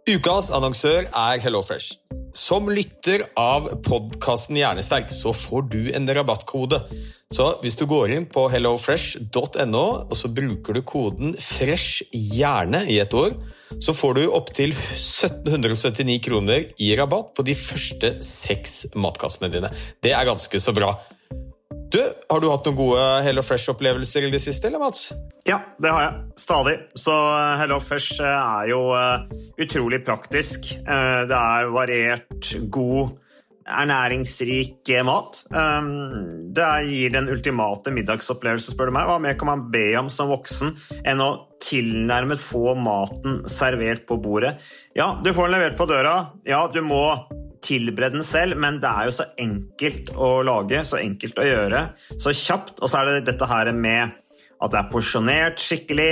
Ukas annonsør HelloFresh. Som lytter av podcasten Hjernesterk så får du en rabattkode. Så hvis du går inn på hellofresh.no og så bruker du koden FRESHHJERNE i et år, så får du opp til 1779 kroner i rabatt på de første 6 matkassene dine. Det er ganske så bra. Du, har du hatt noen gode HelloFresh-opplevelser i det siste, eller Mats? Ja, det har jeg. Stadig. Så HelloFresh er jo utrolig praktisk. Det er variert, god, ernæringsrik mat. Det gir den ultimate middagsopplevelse, spør du meg. Hva mer kan man be om som voksen enn å tilnærmet få maten servert på bordet? Ja, du får den levert på døra. Ja, du må tilberede den selv, men det er jo så enkelt å lage, så enkelt å gjøre, så kjapt, og så er det dette her med at det er porsjonert skikkelig,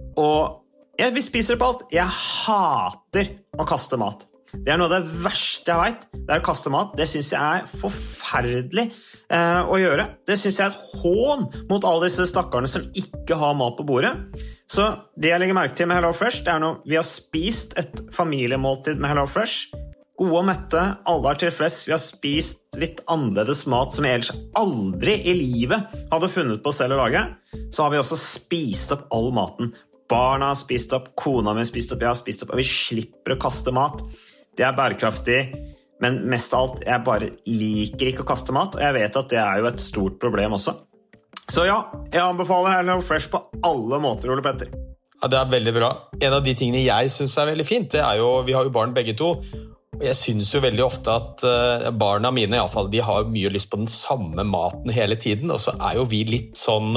og vi spiser på alt. Jeg hater å kaste mat. Det er noe av det verste jeg vet, det er å kaste mat. Det synes jeg er forferdelig å gjøre. Det synes jeg er et hån mot alle disse stakkarene som ikke har mat på bordet. Så det jeg legger merke til med HelloFresh, det er når vi har spist et familiemåltid med HelloFresh, gode og mette, alle er tilfreds, vi har spist litt annerledes mat som jeg ellers aldri i livet hadde funnet på selv å lage, så har vi også spist opp all maten. Barna har spist opp, kona mi har spist opp, jeg har spist opp, og vi slipper å kaste mat. Det er bærekraftig, men mest av alt, jeg bare liker ikke å kaste mat, og jeg vet at det er jo et stort problem også. Så ja, jeg anbefaler HelloFresh på alle måter, Ole Petter. Ja, det er veldig bra. En av de tingene jeg synes er veldig fint, det er jo, vi har jo barn begge to, og jeg synes jo veldig ofte at barna mine i alle fall, de har mye lyst på den samme maten hele tiden, og så er jo vi litt sånn,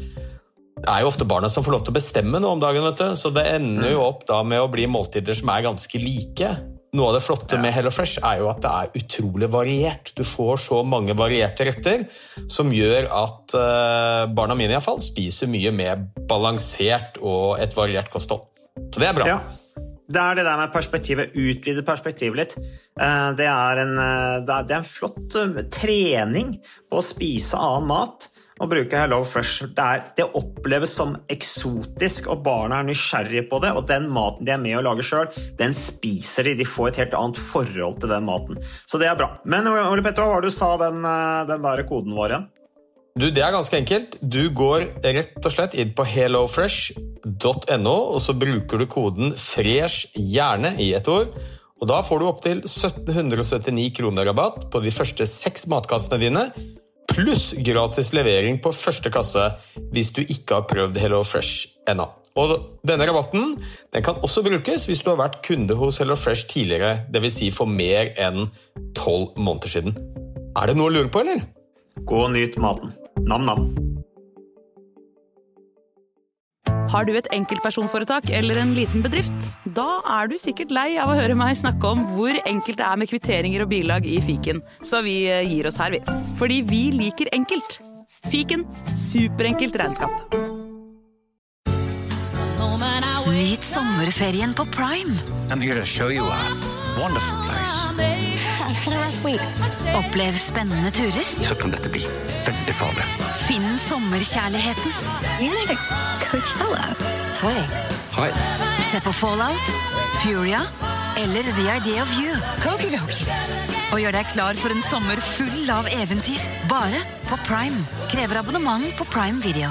det er jo ofte barna som får lov til å bestemme noe om dagen, vet du, så det ender jo opp da med å bli måltider som er ganske like. Noe av det flotte med HelloFresh er jo at det er utrolig variert. Du får så mange varierte retter som gjør at barna mine i alle fall spiser mye mer balansert og et variert kosthold. Så det er bra. Ja. Det er det der med perspektivet, utvide perspektivet litt. Det er en flott trening på å spise annen mat og bruke HelloFresh. Det oppleves som eksotisk, og barna er nysgjerrige på det, og den maten de er med å lage selv, den spiser de. De får et helt annet forhold til den maten. Så det er bra. Men Ole Petter, hva var det du sa den der koden vår igjen? Du, det er ganske enkelt. Du går rett og slett inn på hellofresh.no, og så bruker du koden FRESHHJERNE i et år, og da får du opp til 1779 kroner rabatt på de første 6 matkassene dine, pluss gratis levering på første kasse hvis du ikke har prøvd HelloFresh ennå. Og denne rabatten, den kan også brukes hvis du har vært kunde hos HelloFresh tidligere, det vil si for mer enn 12 måneder siden. Er det noe å lure på, eller? Gå og nyt maten. Nam-nam. Har du et enkeltpersonforetak eller en liten bedrift? Da er du sikkert lei av å høre meg snakke om hvor enkelt det er med kvitteringer og bilag i Fiken. Så vi gir oss her, vi. Fordi vi liker enkelt. Fiken, superenkelt regnskap. Nyt sommerferien på Prime. I'm here to show you a wonderful place. How do I wait? Opplev spennende turer. Så kan dette bli veldig farlig. Finn sommerkjærligheten. You're like Coachella. Hei. Hei. Se på Fallout, Furia eller The Idea of You. Okidoki. Og gjør deg klar for en sommer full av eventyr. Bare på Prime. Krever abonnement på Prime Video.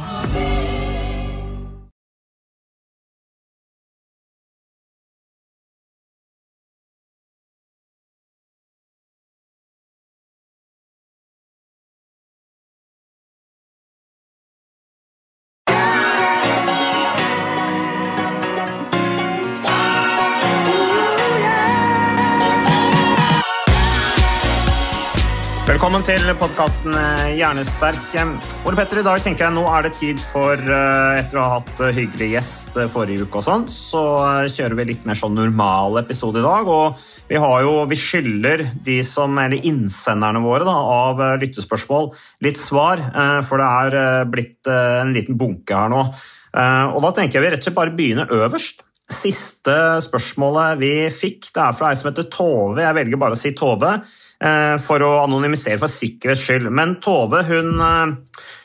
Velkommen til podcasten Hjernesterk. Ole Petter, i dag tenker jeg nå er det tid for, etter å ha hatt hyggelig gjest forrige uke og sånn, så kjører vi litt mer sånn normal episode i dag, og vi skylder de som, eller innsenderne våre da, av lyttespørsmål litt svar, for det er blitt en liten bunke her nå. Og da tenker jeg vi rett og slett bare begynner øverst. Siste spørsmålet vi fikk, det er fra en som heter Tove. Jeg velger bare å si Tove for å anonymisere for sikkerhets skyld. Men Tove,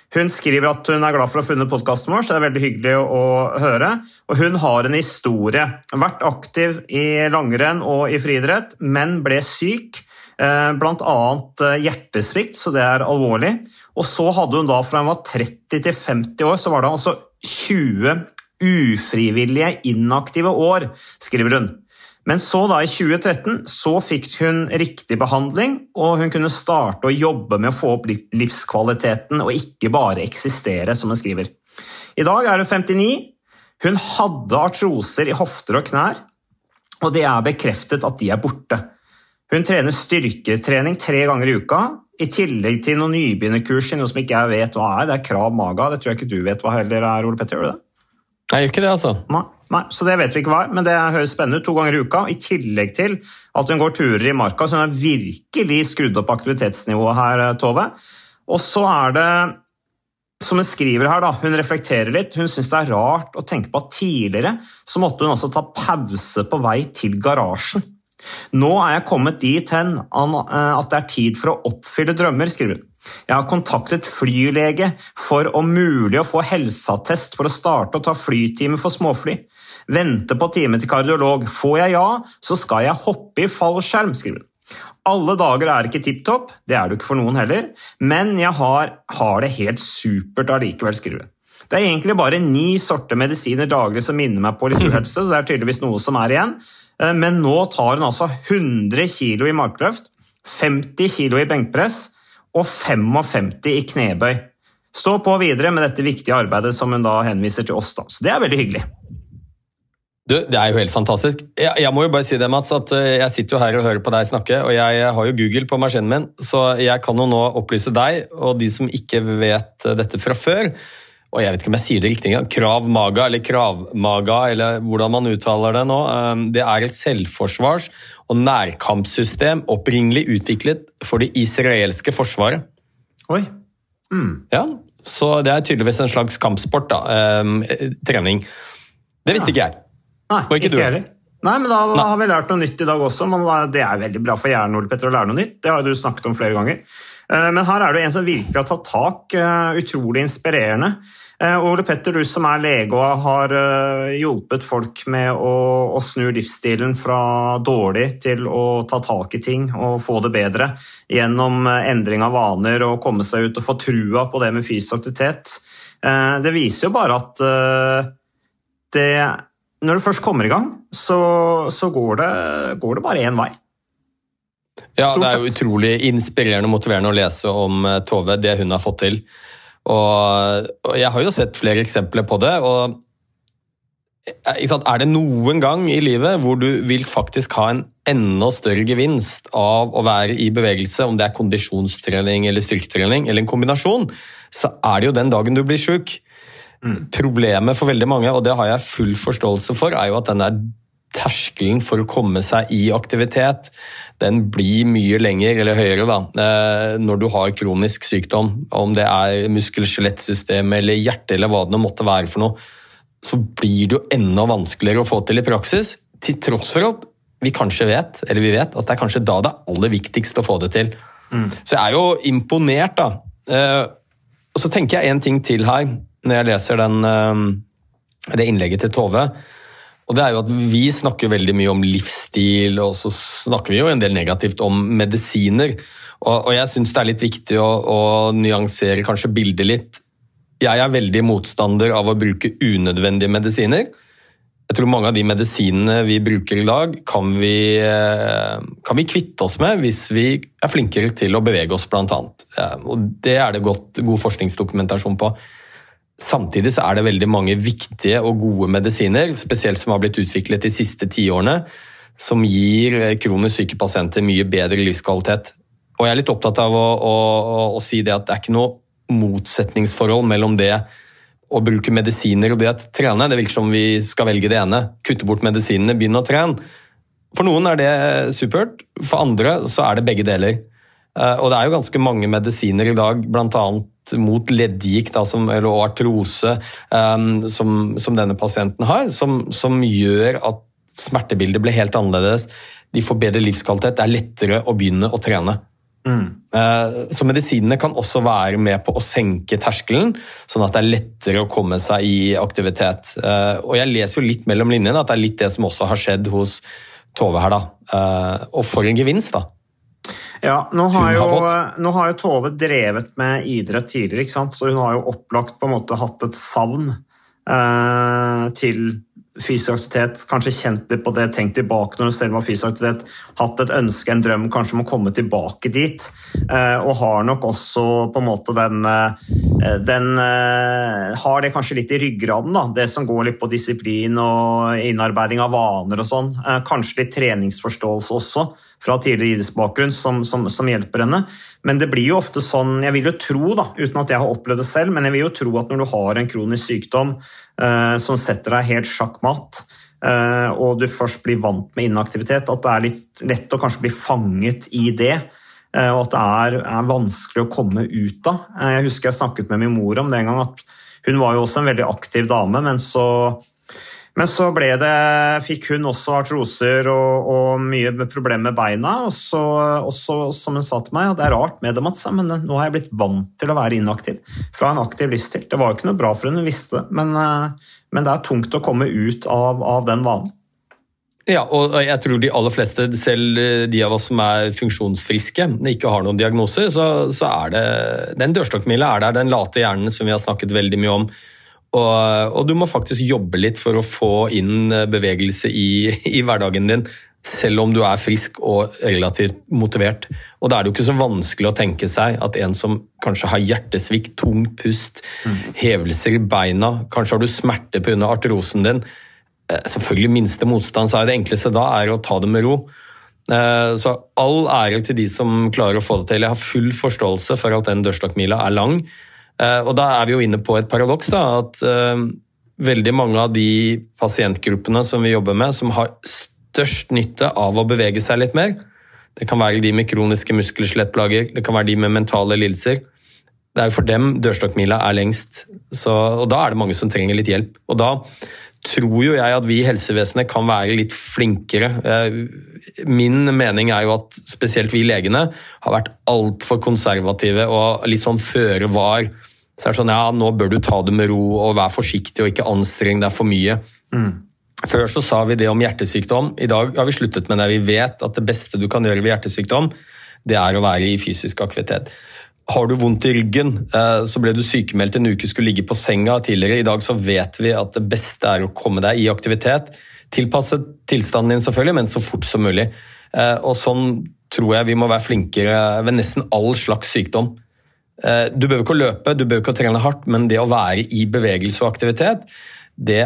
Hun skriver at hun glad for å ha funnet podcasten vår, så det veldig hyggelig å høre. Og hun har en historie. Vært aktiv i langrenn og i friidrett, men ble syk. Blant annet hjertesvikt, så det alvorlig. Og så hadde hun da, fra hun var 30 til 50 år, så var det altså 20 ufrivillige inaktive år, skriver hun. Men så da i 2013 så fikk hun riktig behandling, og hun kunne starte å jobbe med å få opp livskvaliteten og ikke bare eksistere, som hun skriver. I dag hun 59. Hun hadde artroser i hofter og knær, og det bekreftet at de borte. Hun trener styrketrening 3 ganger i uka, i tillegg til noen nybegynnerkurs, noe som ikke jeg vet hva det Krav Maga, det tror jeg ikke du vet hva heller Ole Petter, gjør du det? Nei, gjør ikke det altså. Nei, så det vet vi ikke hva men det høres spennende ut 2 ganger i uka, i tillegg til at hun går turer i marka, så hun har virkelig skrudd opp aktivitetsnivået her, Tove. Og så det, som hun skriver her da, hun reflekterer litt, hun synes det rart å tenke på at tidligere så måtte hun altså ta pause på vei til garasjen. Nå jeg kommet dit hen at det tid for å oppfylle drømmer, skriver hun. Jeg har kontaktet flylege for om mulig å få helseattest for å starte å ta flytime for småfly. Vente på time til kardiolog. Får jeg ja, så skal jeg hoppe i fallskjerm, skriver hun. Alle dager ikke tipptopp, det det ikke for noen heller, men jeg har det helt supert allikevel, skriver hun. Det egentlig bare 9 sorter medisiner daglig som minner meg på litt uhelse, så det tydeligvis noe som igjen. Men nå tar hun altså 100 kilo i markløft, 50 kilo i benkpress og 55 i knebøy. Stå på videre med dette viktige arbeidet som hun da henviser til oss da. Så det veldig hyggelig. Du, det jo helt fantastisk. Jeg må jo bare si det, Mats, at jeg sitter jo her og hører på deg snakke, og jeg har jo Google på maskinen min, så jeg kan jo nå opplyse deg, og de som ikke vet dette fra før, og jeg vet ikke om jeg sier det riktig, Krav Maga, eller hvordan man uttaler det nå, det et selvforsvars- og nærkampsystem opprinnelig utviklet for det israelske forsvaret. Oi. Ja, så det tydeligvis en slags kampsport da, trening. Det visste ikke jeg. Nei, ikke heller. Nei, men da har vi lært noe nytt i dag også, men det veldig bra for hjernen, Ole Petter, å lære noe nytt. Det har du snakket om flere ganger. Men her det en som virkelig har tatt tak, utrolig inspirerende. Ole Petter, du som lege og har hjulpet folk med å snu livsstilen fra dårlig til å ta tak i ting og få det bedre gjennom endring av vaner og komme seg ut og få trua på det med fysisk aktivitet. Det viser jo bare at når du først kommer i gang, så går det bare en vei. Ja, det jo utrolig inspirerende og motiverende å lese om Tove, det hun har fått til. Og jeg har jo sett flere eksempler på det, og det noen gang i livet hvor du vil faktisk ha en enda større gevinst av å være i bevegelse, om det kondisjonstrening eller styrketrening, eller en kombinasjon, så det jo den dagen du blir syk. Problemet for veldig mange, og det har jeg full forståelse for, jo at den terskelen for å komme seg i aktivitet, den blir mye lenger eller høyere da, når du har kronisk sykdom, om det muskel-skjelettsystem eller hjerte eller hva det måtte være for noe, så blir det jo enda vanskeligere å få til i praksis, til tross for at vi kanskje vet, eller vi vet, at det kanskje da det aller viktigste å få det til. Så jeg jo imponert da. Og så tenker jeg en ting til her, når jeg leser det innlegget til Tove, og det jo at vi snakker veldig mye om livsstil, og så snakker vi jo en del negativt om medisiner. Og jeg synes det litt viktig å nyansere kanskje bildet litt. Jeg veldig motstander av å bruke unødvendige medisiner. Jeg tror mange av de medisinene vi bruker i dag kan vi kvitte oss med hvis vi flinkere til å bevege oss blant annet. Og det det god forskningsdokumentasjon på. Samtidig så det veldig mange viktige og gode medisiner, spesielt som har blitt utviklet de siste 10 årene, som gir kronisk syke pasienter mye bedre livskvalitet. Og jeg litt opptatt av å si det at det ikke noe motsetningsforhold mellom det å bruke medisiner og det å trene. Det virker som vi skal velge det ene, kutte bort medisinene, begynne å trene. For noen det supert, for andre så det begge deler. Og det jo ganske mange medisiner i dag, blant annet mot leddgikt eller artrose, som denne pasienten har, som gjør at smertebildet blir helt annerledes. De får bedre livskvalitet, det lettere å begynne å trene. Så medisinene kan også være med på å senke terskelen, sånn at det lettere å komme seg i aktivitet. Og jeg leser jo litt mellom linjene at det litt det som også har skjedd hos Tove her da. Og for en gevinst da. Ja, nå har jo Tove drevet med idrett tidligere, ikke sant? Så hun har jo opplagt på en måte hatt et savn til fysisk aktivitet, kanskje kjent litt på det, tenkt tilbake når hun selv var fysisk aktivitet, hatt et ønske, en drøm kanskje om å komme tilbake dit, og har nok også på en måte har det kanskje litt i ryggraden da, det som går litt på disiplin og innarbeiding av vaner og sånn, kanskje litt treningsforståelse også fra tidligere idrettsbakgrunn som hjelper henne, men det blir jo ofte sånn, jeg vil jo tro da, uten at jeg har opplevd det selv, men jeg vil jo tro at når du har en kronisk sykdom som setter deg helt sjakkmatt, og du først blir vant med inaktivitet, at det litt lett å kanskje bli fanget i det, og at det vanskelig å komme ut av. Jeg husker jeg snakket med min mor om det en gang, at hun var jo også en veldig aktiv dame, men så fikk hun også artroser og mye problemer med beina, og så som hun sa til meg, det rart med det, Mats, men nå har jeg blitt vant til å være inaktiv fra en aktiv livsstil. Det var jo ikke noe bra for hun visste, men det tungt å komme ut av den vanen. Ja, og jeg tror de aller fleste, selv de av oss som funksjonsfriske, ikke har noen diagnoser, så det, den dørstokkmila der, den late hjernen som vi har snakket veldig mye om, og du må faktisk jobbe litt for å få inn bevegelse i hverdagen din, selv om du frisk og relativt motivert. Og da det jo ikke så vanskelig å tenke seg at en som kanskje har hjertesvikt, tung pust, hevelser i beina, kanskje har du smerte på grunn av artrosen din, selvfølgelig minste motstand, så det enkleste da å ta det med ro. Så all ære til de som klarer å få det til. Jeg har full forståelse for at den dørstokkmila lang, og da vi jo inne på et paradoks da, at veldig mange av de pasientgruppene som vi jobber med, som har størst nytte av å bevege seg litt mer, det kan være de med kroniske muskel-skjelettplager, det kan være de med mentale lidelser, det jo for dem dørstokkmila lengst, og da det mange som trenger litt hjelp, og da tror jo jeg at vi i helsevesenet kan være litt flinkere. Min mening jo at spesielt vi legene har vært alt for konservative og litt sånn føre var. Så det sånn, ja, nå bør du ta det med ro og være forsiktig og ikke anstrenge deg for mye. Før så sa vi det om hjertesykdom. I dag har vi sluttet med det. Vi vet at det beste du kan gjøre ved hjertesykdom, det å være i fysisk aktivitet. Har du vondt i ryggen, så ble du sykemeldt en uke, skulle ligge på senga tidligere. I dag så vet vi at det beste å komme deg i aktivitet, tilpasset tilstanden din selvfølgelig, men så fort som mulig. Og sånn tror jeg vi må være flinkere ved nesten all slags sykdom. Du behøver ikke å løpe, du behøver ikke å trene hardt, men det å være i bevegelse og aktivitet, det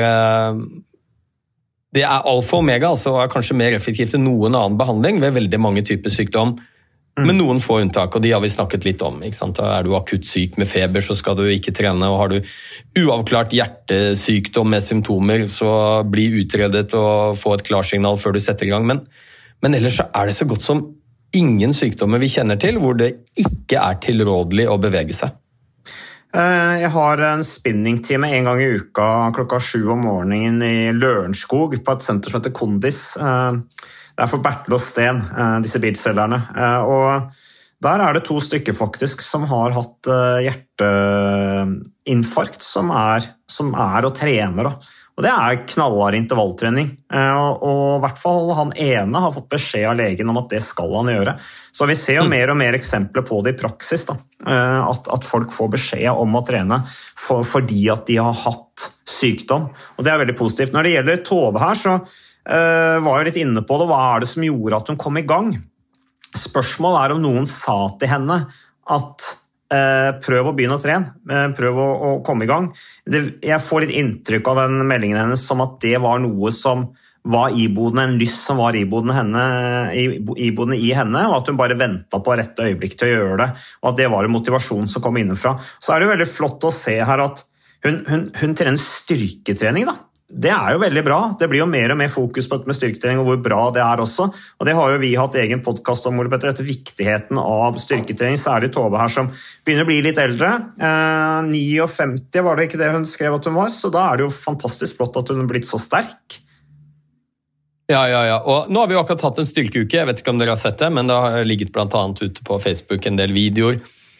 alfa og omega, altså kanskje mer effektivt enn noen annen behandling ved veldig mange typer sykdom. Men noen få unntak, og de har vi snakket litt om. Ikke sant? Da du akutt syk med feber, så skal du ikke trene, og har du uavklart hjertesykdom med symptomer, så bli utredet og få et klarsignal før du setter i gang. Men ellers så det så godt som ingen sykdommer vi kjenner til, hvor det ikke tilrådelig å bevege seg. Jeg har en spinningtime en gang i uka klokka 7 om morgenen i Lørenskog på et senter som heter Kondis. Det for Bertel og Sten, disse bilselgerne. Og der det 2 stykker faktisk som har hatt hjerteinfarkt, som og trener. Og det knallhard intervalltrening. Og i hvert fall han ene har fått beskjed av legen om at det skal han gjøre. Så vi ser jo mer og mer eksempler på det i praksis, da. At folk får beskjed om å trene fordi at de har hatt sykdom. Og det veldig positivt. Når det gjelder Tove her, så var jo litt inne på det. Hva det som gjorde at hun kom i gang? Spørsmålet om noen sa til henne at prøv å begynne å trene, prøv å komme i gang. Jeg får litt inntrykk av den meldingen hennes som at det var noe som var iboende, en lyst som var iboende i henne, og at hun bare ventet på rett øyeblikk til å gjøre det, og at det var en motivasjon som kom innenfra. Så det jo veldig flott å se her at hun trener styrketrening da. Det jo veldig bra. Det blir jo mer og mer fokus på dette med styrketrening og hvor bra det også. Og det har jo vi hatt egen podcast om, Ole Petter, etter viktigheten av styrketrening, særlig Tove her som begynner å bli litt eldre. 59 var det ikke det hun skrev at hun var, så da det jo fantastisk flott at hun blitt så sterk. Ja. Og nå har vi jo akkurat hatt en styrkeuke, jeg vet ikke om dere har sett det, men det har ligget blant annet ute på Facebook en del videoer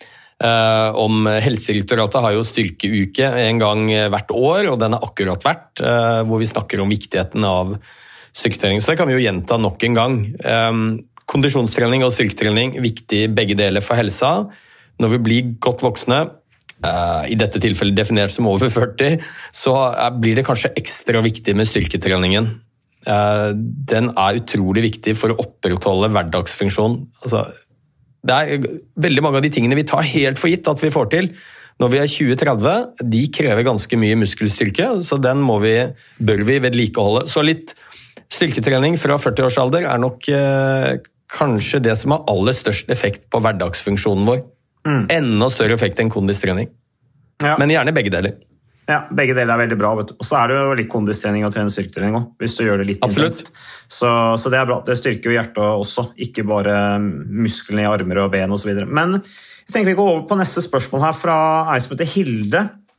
om Helsedirektoratet har jo styrkeuke en gang hvert år, og den har akkurat vært, hvor vi snakker om viktigheten av styrketrening. Så det kan vi jo gjenta nok en gang. Kondisjonstrening og styrketrening, viktig begge deler for helsa. Når vi blir godt voksne, i dette tilfellet definert som over 40, så blir det kanskje ekstra viktig med styrketreningen. Den er utrolig viktig for å opprettholde hverdagsfunksjon. Altså, det er veldig mange av de tingene vi tar helt for gitt at vi får til når vi er 20-30, de krever ganske mye muskelstyrke, så den bør vi vedlikeholde. Så litt styrketrening fra 40-årsalder er nok kanskje det som har aller størst effekt på hverdagsfunksjonen vår. Enda større effekt enn kondistrening. Ja. Men gjerne begge deler. Ja, begge deler er veldig bra, vet du. Og så er det jo litt kondistrening og trene styrketrening også, hvis du gjør det litt intenst. Så det er bra. Det styrker jo hjertet også, ikke bare musklene i armer og ben og så videre. Men jeg tenker vi går over på neste spørsmål her fra ei som heter Hilde.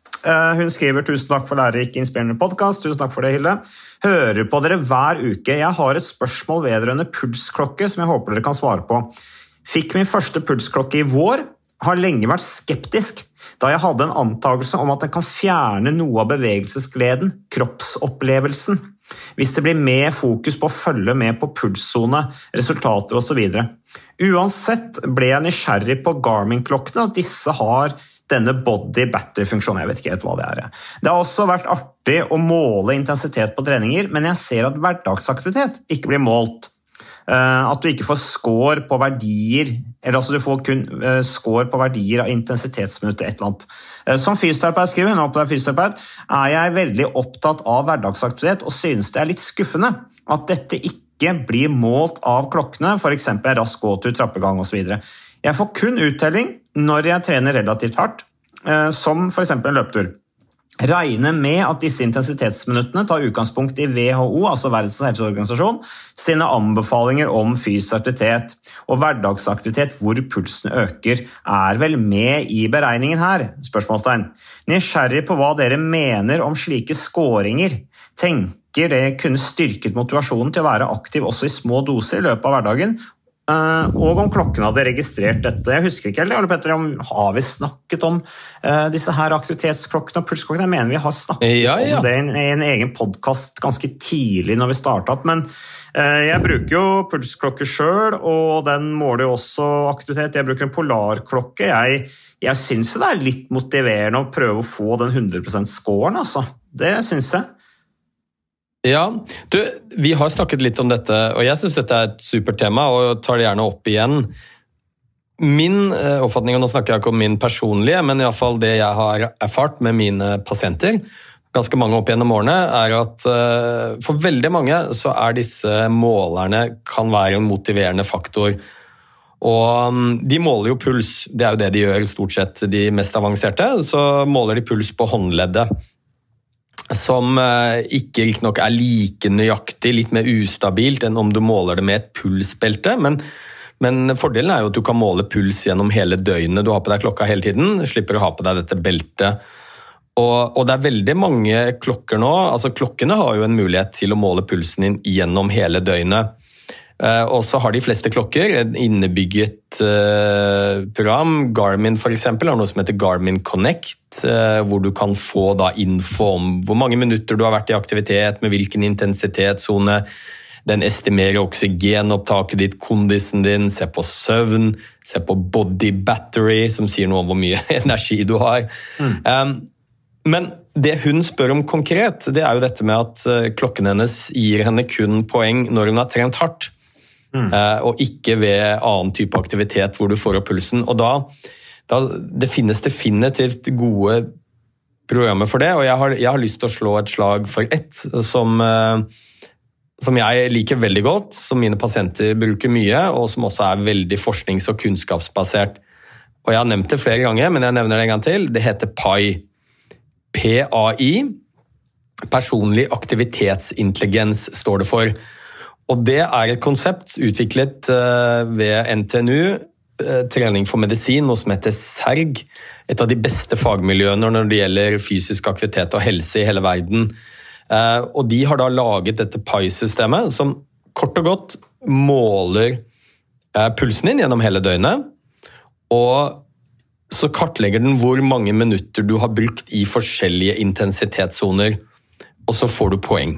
Hun skriver, tusen takk for lærerik inspirerende podcast. Tusen takk for det, Hilde. Hører på dere hver uke. Jeg har et spørsmål vedrørende pulsklokke som jeg håper dere kan svare på. Fikk min første pulsklokke i vår, har lenge vært skeptisk, da jeg hadde en antagelse om at den kan fjerne noe av bevegelsesgleden, kroppsopplevelsen, hvis det blir mer fokus på å følge med på pulszone, resultater og så videre. Uansett ble jeg nysgjerrig på Garmin-klokkene, at disse har denne body-battery-funksjonen. Jeg vet ikke helt hva det er. Det har også vært artig å måle intensitet på treninger, men jeg ser at hverdagsaktivitet ikke blir målt. At du ikke får score på verdier, eller altså du får kun score på verdier av intensitetsminuttet et eller annet. Som fysioterapeut, skriver hun opp der fysioterapeut, er jeg veldig opptatt av hverdagsaktivitet og synes det er litt skuffende at dette ikke blir målt av klokkene, for eksempel rask gåtur, trappegang og så videre. Jeg får kun uttelling når jeg trener relativt hardt, som for eksempel en løpetur. Regne med at disse intensitetsminuttene tar utgangspunkt i WHO, altså Verdens helseorganisasjon, sine anbefalinger om fysisk aktivitet og hverdagsaktivitet hvor pulsen øker, er vel med i beregningen her? Spørsmålstegn. Nysgjerrig på hva dere mener om slike skåringer. Tenker det kunne styrket motivasjonen til å være aktiv også i små doser i løpet av hverdagen, og om klokken hadde registrert dette. Jeg husker ikke, Ole Petter, har vi snakket om disse her aktivitetsklokkene og pulsklokkene? Jeg mener vi har snakket om det i en egen podcast ganske tidlig når vi startet opp, men jeg bruker jo pulsklokke selv, og den måler jo også aktivitet. Jeg bruker en polarklokke. Jeg synes det er litt motiverende å prøve å få den 100% scoren, altså. Det synes jeg. Ja, vi har snakket litt om dette, og jeg synes dette er et supert tema, og tar det gjerne opp igjen. Min oppfatning, og nå snakker jeg ikke om min personlige, men i hvert fall det jeg har erfart med mine pasienter, ganske mange opp gjennom årene, er at for veldig mange så er disse målerne kan være en motiverende faktor. Og de måler jo puls, det er jo det de gjør stort sett de mest avanserte, så måler de puls på håndleddet, som ikke nok er like nøyaktig, litt mer ustabilt enn om du måler det med et pulsbelte, men fordelen er jo at du kan måle puls gjennom hele døgnet. Du har på deg klokka hele tiden, slipper å ha på deg dette beltet. Og det er veldig mange klokker nå, altså klokkene har jo en mulighet til å måle pulsen din gjennom hele døgnet. Og så har de fleste klokker et innebygget program. Garmin for eksempel har noe som heter Garmin Connect, hvor du kan få da info om hvor mange minutter du har vært i aktivitet, med hvilken intensitetszone. Den estimerer oksygenopptaket ditt, kondisen din, se på søvn, se på body battery, som sier noe om hvor mye energi du har. Men det hun spør om konkret, det er jo dette med at klokken hennes gir henne kun poeng når hun har trent hardt. Og ikke ved annen type aktivitet hvor du får opp pulsen. Og det finnes definitivt gode programmer for det, og jeg har lyst til å slå et slag for ett som jeg liker veldig godt, som mine pasienter bruker mye, og som også er veldig forsknings- og kunnskapsbasert. Og jeg har nevnt det flere ganger, men jeg nevner det en gang til. Det heter PAI. PAI. Personlig aktivitetsintelligens står det for. Og det er et konsept utviklet ved NTNU, trening for medisin, noe som heter SERG, et av de beste fagmiljøene når det gjelder fysisk aktivitet og helse i hele verden. Og de har da laget dette PIE-systemet, som kort og godt måler pulsen din gjennom hele døgnet, og så kartlegger den hvor mange minutter du har brukt i forskjellige intensitetszoner, og så får du poeng.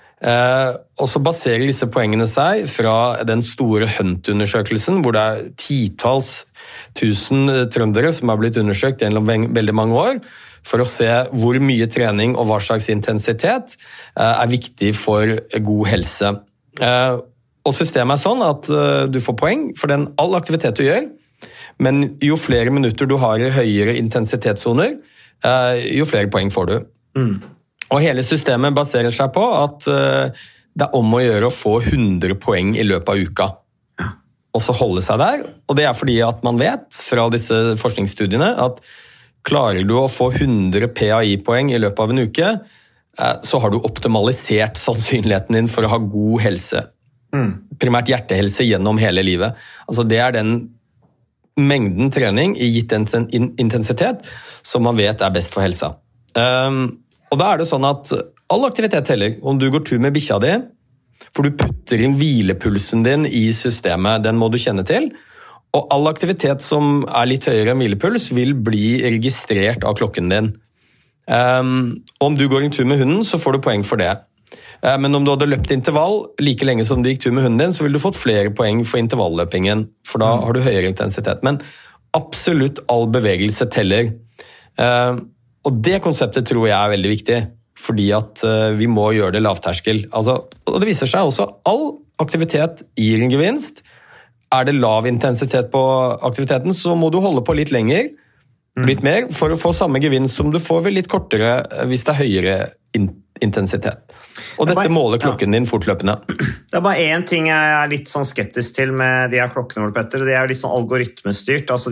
Og så baserer disse poengene seg fra den store Hunt-undersøkelsen, hvor det titalls tusen trøndere som har blitt undersøkt gjennom veldig mange år, for å se hvor mye trening og hva slags intensitet viktig for god helse. Og systemet sånn at du får poeng for all aktivitet du gjør, men jo flere minutter du har i høyere intensitetszoner, jo flere poeng får du. Og hele systemet baserer seg på at det om å gjøre å få 100 poeng i løpet av uka. Og så holde seg der. Og det fordi at man vet fra disse forskningsstudiene at klarer du å få 100 PAI-poeng i løpet av en uke, så har du optimalisert sannsynligheten din for å ha god helse. Primært hjertehelse gjennom hele livet. Altså det den mengden trening i gitt intensitet som man vet best for helsa. Og da det sånn at all aktivitet teller. Om du går tur med bikkja di, for du putter inn hvilepulsen din i systemet, den må du kjenne til. Og all aktivitet som litt høyere enn hvilepuls vil bli registrert av klokken din. Om du går en tur med hunden, så får du poeng for det. Men om du hadde løpt intervall like lenge som du gikk tur med hunden din, så ville du fått flere poeng for intervalløpingen, for da har du høyere intensitet. Men absolutt all bevegelse teller. Og det konseptet tror jeg veldig viktig, fordi at vi må gjøre det lavterskel. Og det viser seg også all aktivitet gir en gevinst. Det lav intensitet på aktiviteten, så må du holde på litt lenger, litt mer, for å få samme gevinst som du får ved litt kortere hvis det høyere intensitet. Og dette måler klokken din fortløpende. Det bare en ting jeg litt sånn skeptisk til med de her klokkene, Petter, det litt sånn algoritmestyrt. Altså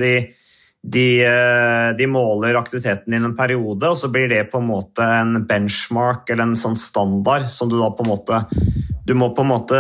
de måler aktiviteten din en periode, og så blir det på en måte en benchmark eller en sånn standard som du da på en måte du må på en måte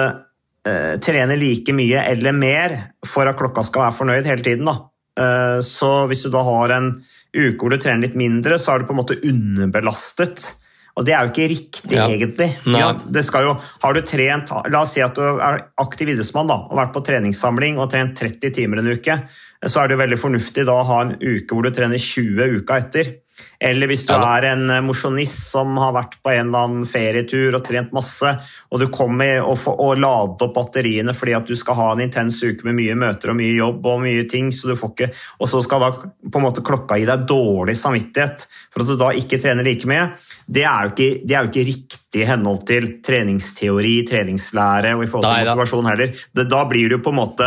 trene like mye eller mer for at klokka skal være fornøyd hele tiden da. Så hvis du da har en uke hvor du trener litt mindre, så du på en måte underbelastet. Og det jo ikke riktig egentlig. Ja, det skal jo, har du trent, la oss si at du aktiv idrettsmann da, og vært på treningssamling og trent 30 timer en uke, så det jo veldig fornuftig da å ha en uke hvor du trener 20 uker etter. Eller hvis du en mosjonist som har vært på en eller annen ferietur og trent masse, og du kommer og lader opp batteriene fordi at du skal ha en intens uke med mye møter og mye jobb og mye ting, så du får ikke, og så skal da på en måte klokka gi deg dårlig samvittighet for at du da ikke trener like mye, det jo ikke riktig i henhold til treningsteori, treningslære og i forhold til motivasjon heller. Da blir det jo på en måte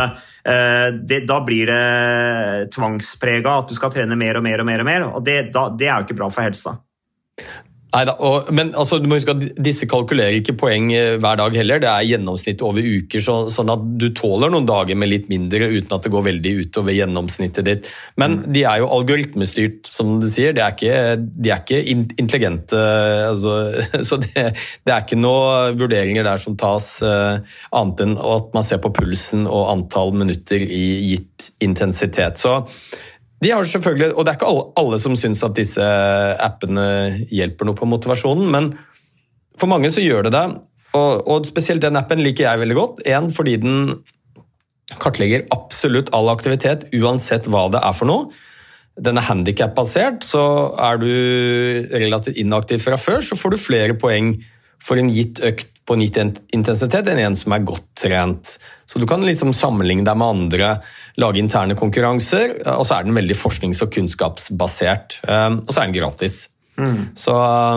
da blir det tvangsprega at du skal trene mer og mer og mer og mer, og det jo ikke bra for helsa. Neida, men altså, du må huske at disse kalkulerer ikke poeng hver dag heller, det gjennomsnitt over uker, sånn at du tåler noen dager med litt mindre uten at det går veldig utover gjennomsnittet ditt. Men de jo algoritmestyrt, som du sier, de ikke intelligente, altså, så det ikke noe vurderinger der som tas annet enn at man ser på pulsen og antall minutter i gitt intensitet. Så de har selvfølgelig, og det ikke alle som synes at disse appene hjelper noe på motivasjonen, men for mange så gjør det det, og spesielt den appen liker jeg veldig godt. En, fordi den kartlegger absolutt all aktivitet, uansett hva det for noe. Den handicap-basert, så du relativt inaktiv fra før, så får du flere poeng for en gitt økt på en gitt intensitet enn en som godt trent. Så du kan liksom sammenligne deg med andre, lage interne konkurranser, og så den veldig forsknings- og kunnskapsbasert, og så den gratis. Så,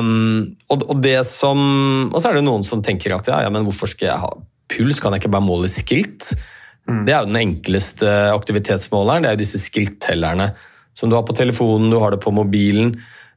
og så det noen som tenker at ja, men hvorfor skal jeg ha puls? Kan jeg ikke bare måle skritt? Det jo den enkleste aktivitetsmåleren, det jo disse skrittellerne som du har på telefonen, du har det på mobilen.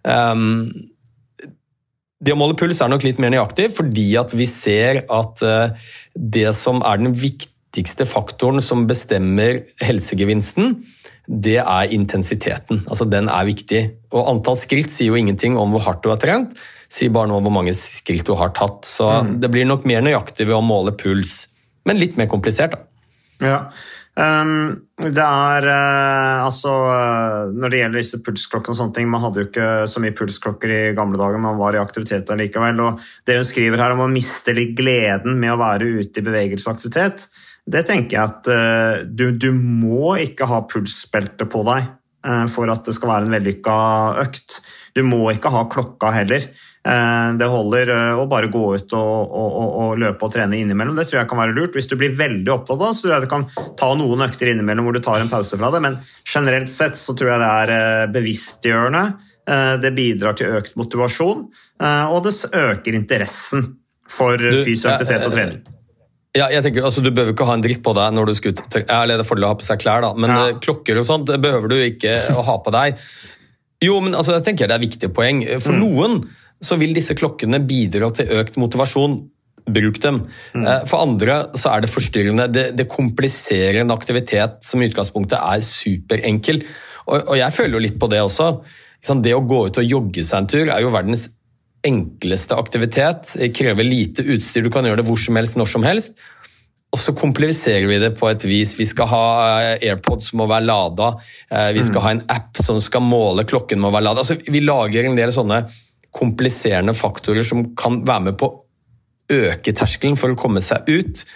Det å måle puls nok litt mer nøyaktig, fordi at vi ser at det som den viktigste faktoren som bestemmer helsegevinsten, det intensiteten. Altså den viktig. Og antall skritt sier jo ingenting om hvor hardt du har trent, sier bare noe om hvor mange skritt du har tatt. Så det blir nok mer nøyaktig ved å måle puls, men litt mer komplisert da. Ja, det altså, når det gjelder disse pulsklokkene og sånne ting, man hadde jo ikke så mye pulsklokker i gamle dager, man var i aktivitet likevel, og det hun skriver her om å miste litt gleden med å være ute i bevegelse og aktivitet, det tenker jeg at du må ikke ha pulsbelte på deg for at det skal være en vellykket økt. Du må ikke ha klokka heller. Det holder å bare gå ut og løpe og trene innimellom. Det tror jeg kan være lurt. Hvis du blir veldig opptatt av det, så tror jeg du kan ta noen økter innimellom hvor du tar en pause fra det, men generelt sett så tror jeg det bevisstgjørende. Det bidrar til økt motivasjon, og det øker interessen for fysisk aktivitet og trening. Ja, jeg tenker, altså, du behøver ikke ha en dritt på deg når du skal ut. Eller det er fordel å ha på seg klær, da. Men klokker og sånt behøver du ikke å ha på deg. Jo, men altså, jeg tenker det er viktige poeng. For noen så vil disse klokkene bidra til økt motivasjon. Bruk dem. For andre så er det forstyrrende. Det kompliserer en aktivitet som i utgangspunktet er superenkel. Og jeg føler jo litt på det også. Det å gå ut og jogge seg en tur er jo verdens enkleste aktivitet, krever lite utstyr, du kan gjøre det hvor som helst, når som helst, og så kompliserer vi det på et vis. Vi skal ha AirPods som må være ladet, vi skal ha en app som skal måle klokken må være ladet. Altså, vi lager en del sånne kompliserende faktorer som kan være med på å øke terskelen for å komme seg ut.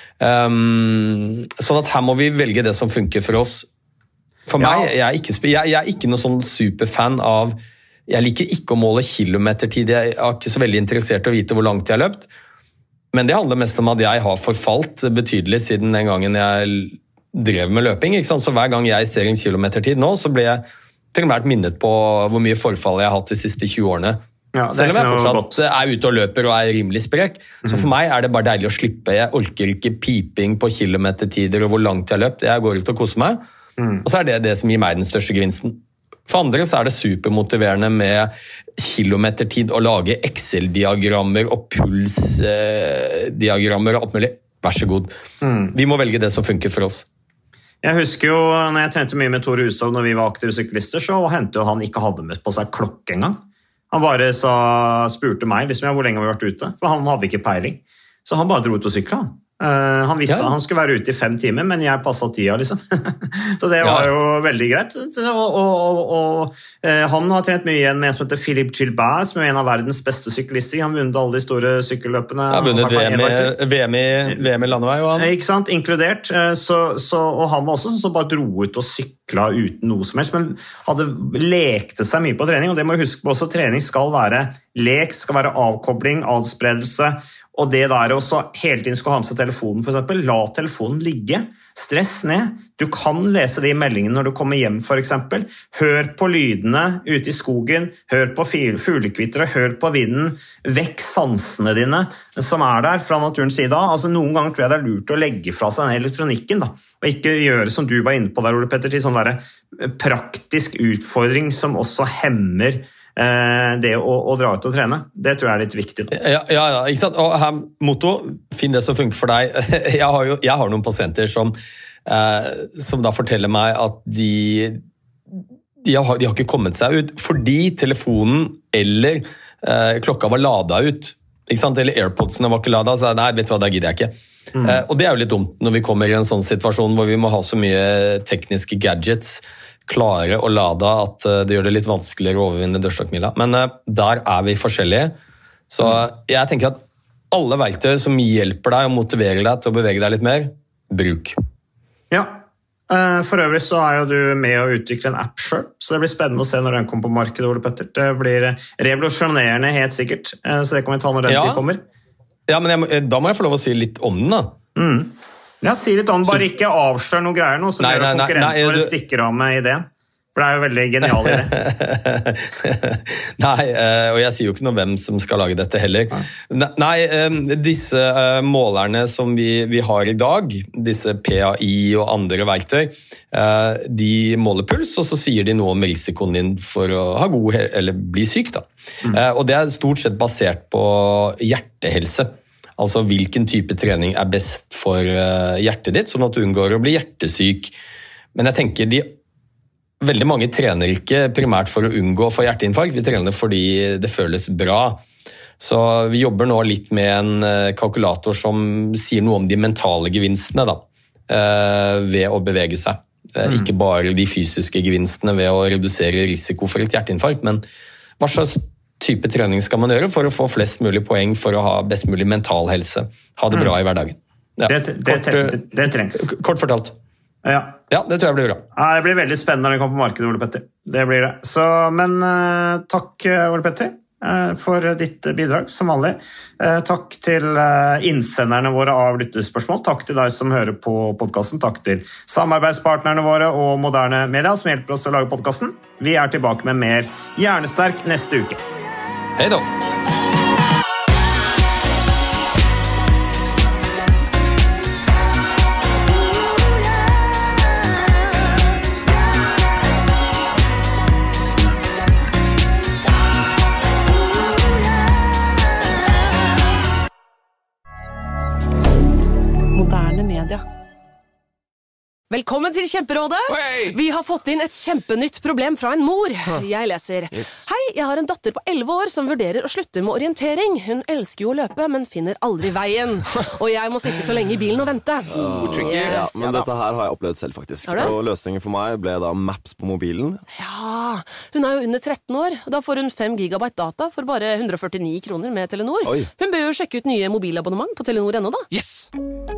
Sånn at her må vi velge det som funker for oss. For meg, jeg er ikke noe sånn superfan av. Jeg liker ikke å måle kilometertid, jeg er ikke så veldig interessert i å vite hvor langt jeg har løpt, men det handler mest om at jeg har forfalt betydelig siden den gangen jeg drev med løping, ikke sant? Så hver gang jeg ser en kilometertid nå, så blir jeg primært minnet på hvor mye forfall jeg har hatt de siste 20 årene. Ja, selv om jeg fortsatt er ute og løper og er rimelig sprek, så for meg er det bare deilig å slippe, jeg orker ikke piping på kilometertider og hvor langt jeg har løpt, jeg går ut og koser meg, og så er det som gir meg den største gevinsten. For andre så er det supermotiverende med kilometertid å lage Excel-diagrammer og pulsdiagrammer og alt mulig. Vær så god. Vi må velge det som funker for oss. Jeg husker jo, når jeg trente mye med Tore Hushovd når vi var aktive syklister, så hendte jo han ikke hadde med på seg klokke engang. Han bare spurte meg liksom, hvor lenge vi har vært ute, for han hadde ikke peiling. Så han bare dro ut og sykla. Han visste at han skulle være ute i 5 timer, men jeg passet tida, liksom. Så det var jo veldig greit. Og han har trent mye igjen med en som heter Philippe Gilbert, som er en av verdens beste syklister. Han har vunnet alle de store sykkelløpene. Han har vunnet VM i landevei, og han. Ikke sant, inkludert. Og han var også sånn som bare dro ut og sykla uten noe som helst, men hadde lekte seg mye på trening, og det må jeg huske på også, trening skal være lek, skal være avkobling, adspredelse. Og det der også hele tiden skal ha med seg telefonen, for eksempel, la telefonen ligge, stress ned. Du kan lese de meldingene når du kommer hjem, for eksempel. Hør på lydene ute i skogen, hør på fuglekvitter, hør på vinden, vekk sansene dine som er der fra naturens side. Altså, noen ganger tror jeg det er lurt å legge fra seg den elektronikken, da, og ikke gjøre som du var inne på der, Ole Petter, til sånn der praktisk utfordring som også hemmer det å dra ut og trene. Det tror jeg er litt viktig. Da. Ja, ikke sant? Og her, motto, finn det som funker for deg. Jeg har noen pasienter som da forteller meg at de har ikke kommet seg ut fordi telefonen eller klokka var ladet ut, ikke sant? Eller AirPodsene var ikke ladet, så nei, vet du hva, der gidder jeg ikke. Og det er jo litt dumt når vi kommer i en sånn situasjon hvor vi må ha så mye tekniske gadgets klare å lade at det gjør det litt vanskeligere å overvinne dørstokkmila. Men der er vi forskjellige. Så jeg tenker at alle verktøy som hjelper deg og motiverer deg til å bevege deg litt mer, bruk. Ja, for øvrig så er jo du med å utvikle en app selv, så det blir spennende å se når den kommer på markedet, Ole Petter. Det blir revolusjonerende helt sikkert, så det kan vi ta når den tid kommer. Ja, men da må jeg få lov å si litt om den da. Ja, si litt om, bare ikke avslør noe greier nå, så dere konkurrenter bare stikker av med ideen. For det er jo veldig genial idé. Nei, og jeg sier jo ikke noe hvem som skal lage dette heller. Nei, disse målerne som vi har i dag, disse PAI og andre verktøy, de måler puls, og så sier de noe om risikoen din for å ha god eller bli syk. Da. Og det er stort sett basert på hjertehelse. Altså hvilken type trening er best for hjertet ditt, sånn at du unngår å bli hjertesyk. Men jeg tenker veldig mange trener ikke primært for å unngå å få hjerteinfarkt, vi trener fordi det føles bra. Så vi jobber nå litt med en kalkulator som sier noe om de mentale gevinstene. Da. ved å bevege seg. Ikke bare de fysiske gevinstene ved å redusere risiko for et hjerteinfarkt, men hva slags type trening skal man gjøre for å få flest mulig poeng for å ha best mulig mental helse, ha det bra i hverdagen. Ja. Det trengs. Kort fortalt. Ja, det tror jeg blir bra. Ja, det blir veldig spennende når det kommer på markedet, Ole Petter. Det blir det. Så, men takk, Ole Petter, for ditt bidrag, som vanlig. Takk til innsenderne våre av lyttespørsmål. Takk til deg som hører på podcasten. Takk til samarbeidspartnerne våre og Moderne Media som hjelper oss å lage podcasten. Vi er tilbake med mer Hjernesterk neste uke. Hei da! Velkommen til Kjemperådet! Hey! Vi har fått inn et kjempenytt problem fra en mor. Jeg leser. Yes. Hei, jeg har en datter på 11 år som vurderer å slutte med orientering. Hun elsker jo å løpe, men finner aldri veien. Og jeg må sitte så lenge i bilen og vente. Ja, men dette her har jeg opplevd selv, faktisk. Og løsningen for meg ble da Maps på mobilen. Ja, hun er jo under 13 år. Da får hun 5 gigabyte data for bare 149 kroner med Telenor. Oi. Hun bør jo sjekke ut nye mobilabonnement på Telenor.no da. Yes!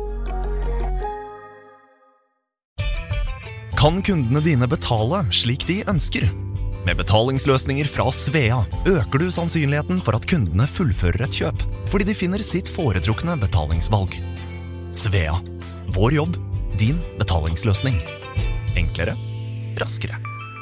Kan kundene dine betale slik de ønsker? Med betalingsløsninger fra Svea øker du sannsynligheten for at kundene fullfører et kjøp, fordi de finner sitt foretrukne betalingsvalg. Svea. Vår jobb. Din betalingsløsning. Enklere. Raskere.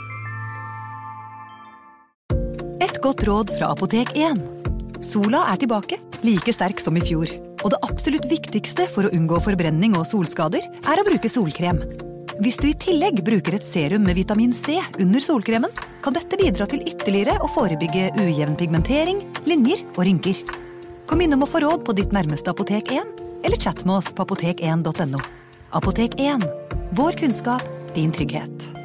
Et godt råd fra Apotek 1. Sola er tilbake, like sterk som i fjor. Og det absolutt viktigste for å unngå forbrenning og solskader er å bruke solkrem. Hvis du i tillegg bruker et serum med vitamin C under solkremen, kan dette bidra til ytterligere å forebygge ujevn pigmentering, linjer og rynker. Kom innom å få råd på ditt nærmeste Apotek 1, eller chat med oss på apotek1.no. Apotek 1. Vår kunnskap, din trygghet.